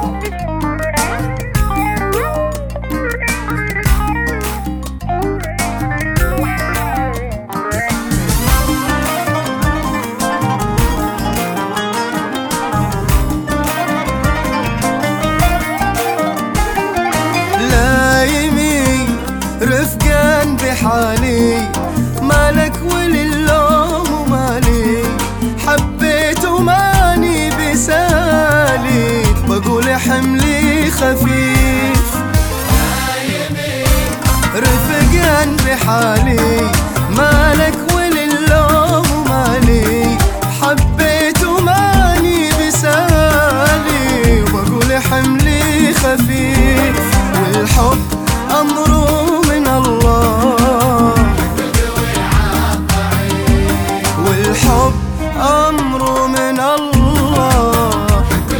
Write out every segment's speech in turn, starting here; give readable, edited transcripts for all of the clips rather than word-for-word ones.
رفقان بحالي مالك وللوم ومالي، حبيت وماني بسالي، بقول حملي خفيف. رفقان بحالي مالك وللوم ومالي، حبيت وماني بسالي، بقول حملي خفيف. والحب أمره من الله، والحب أمره من الله.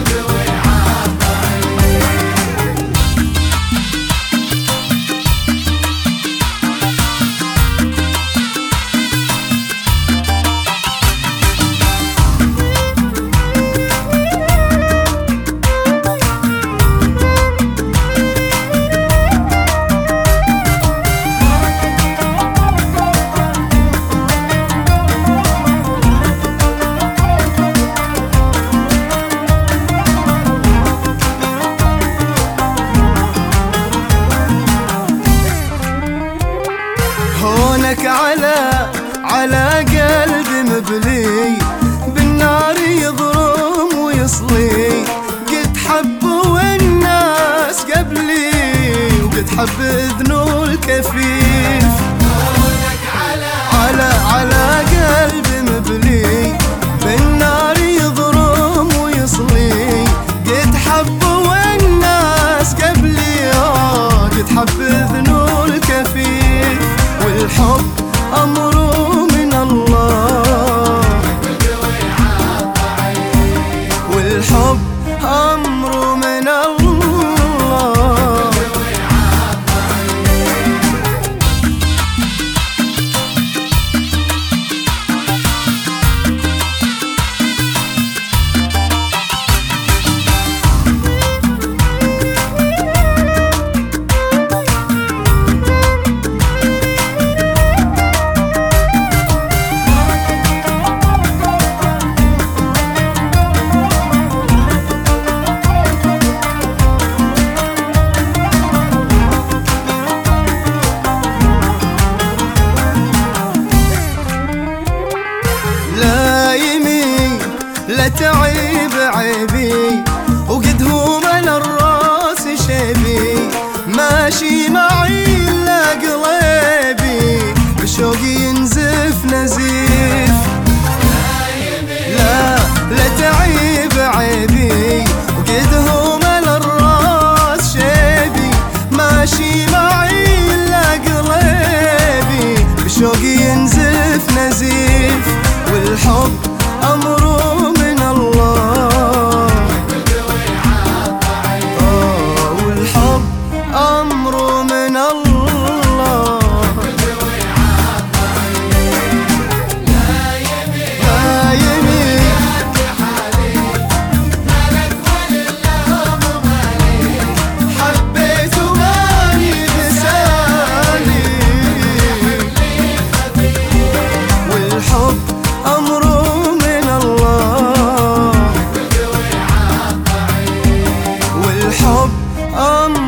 هونك على قلبي مبلي، بالنار يضرم ويصلي، قد حبوا الناس قبلي، وقد حب إذنه الكفيف. هونك على قلبي مبلي، بالنار يضرم ويصلي، قد حبوا الناس قبلي، قد حب إذنه الكفيف. والحب أمره من الله، والحب أمره من الله. لا تعيب عيبي، وقد هو مال الراس شيبي، ماشي معي الا قلبي، بشوقي ينزف نزيف. لا تعيب عيبي، وقد هو مال الراس شيبي، ماشي معي الا قلبي، بشوقي ينزف نزيف. والحب أمره من الله، والحب أمره من الله. لا يمين حبيت وماني بسالي، والحب أمره من الله، والحب